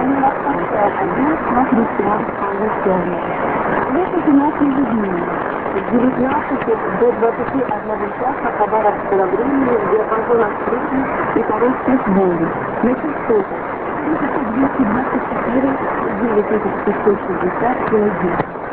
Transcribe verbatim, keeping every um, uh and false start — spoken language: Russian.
Слушайте наши людьми. С девятнадцати до двадцати одного часа Хабаровского времени в диапазонах средней и коротких волн. На частотах двести двадцать четыре девять тысяч пятьсот шестьдесят килогерц.